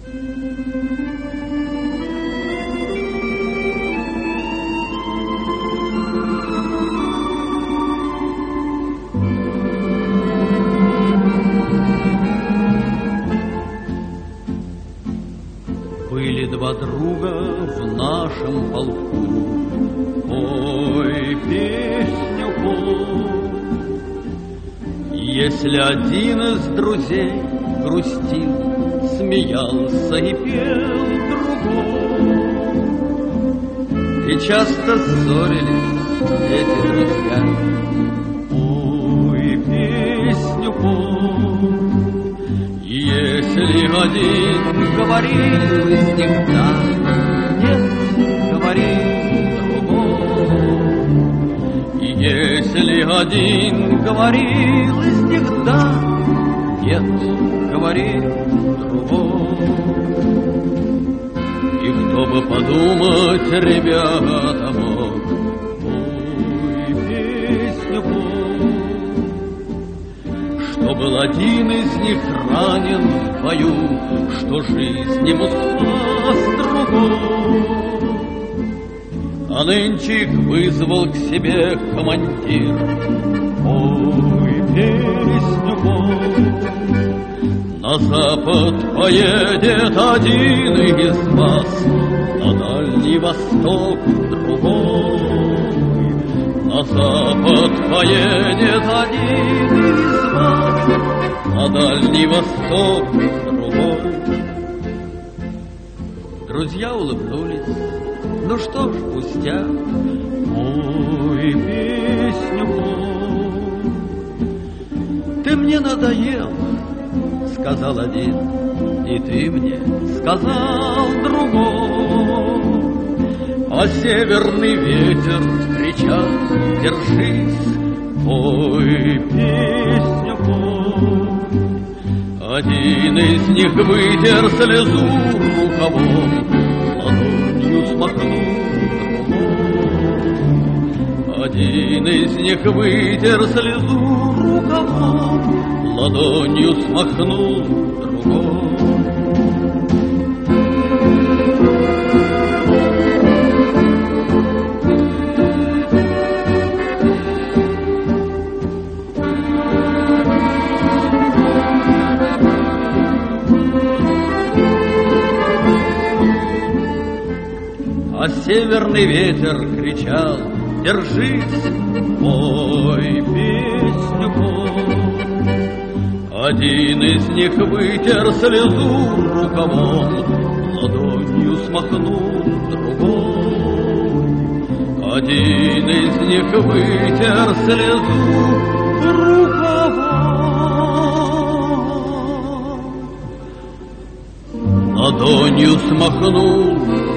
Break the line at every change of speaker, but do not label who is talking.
Были два друга в нашем полку, ой, песню пой. Если один из друзей грустил, смеялся и пел другой. И часто ссорились эти друзья, ой, песню пой. Если один говорил из них «да», нет, говорил другой. И если один говорил из них «да», нет, говорил другой. И кто бы подумать, ребята, мог, ой, песню пой, что был один из них ранен в бою, что жизнь ему спас другой. А нынче их вызвал к себе командир, ой, песню пой. На запад поедет один из вас, на Дальний Восток другой. На запад поедет один из вас, на Дальний Восток другой. Друзья улыбнулись, ну что ж, пустяк, ой, песню пой. Ты мне надоел, сказал один, и ты мне сказал другой. А северный ветер кричал, держись, ой, песню пой. Один из них вытер слезу рукавом, ладонью смахнул другой. Один из них вытер слезу рукавом, ладонью смахнул другой. А северный ветер кричал, держись, ой, песню пой. Один из них вытер слезу рукавом, ладонью смахнул другой. Один из них вытер слезу рукавом, ладонью смахнул